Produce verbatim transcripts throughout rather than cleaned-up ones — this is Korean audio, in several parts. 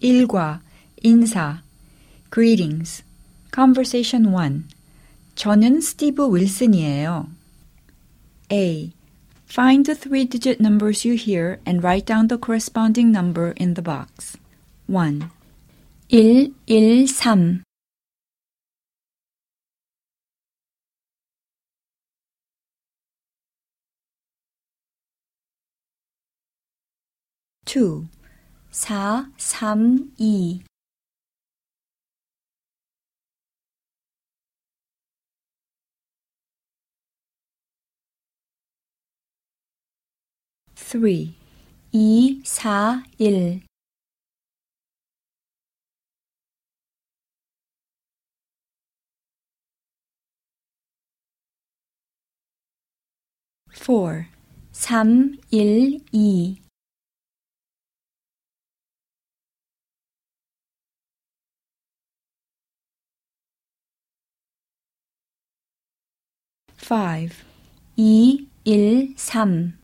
일과, 인사, greetings. Conversation one. 저는 스티브 윌슨이에요. A. Find the three-digit numbers you hear and write down the corresponding number in the box. one. 일일삼 two. 사삼이 three. 이사일 four. 삼일이 five. 이일삼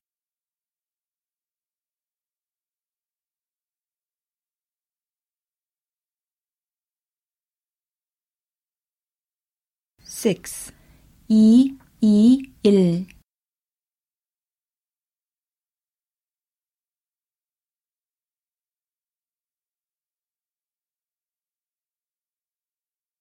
six. 이이일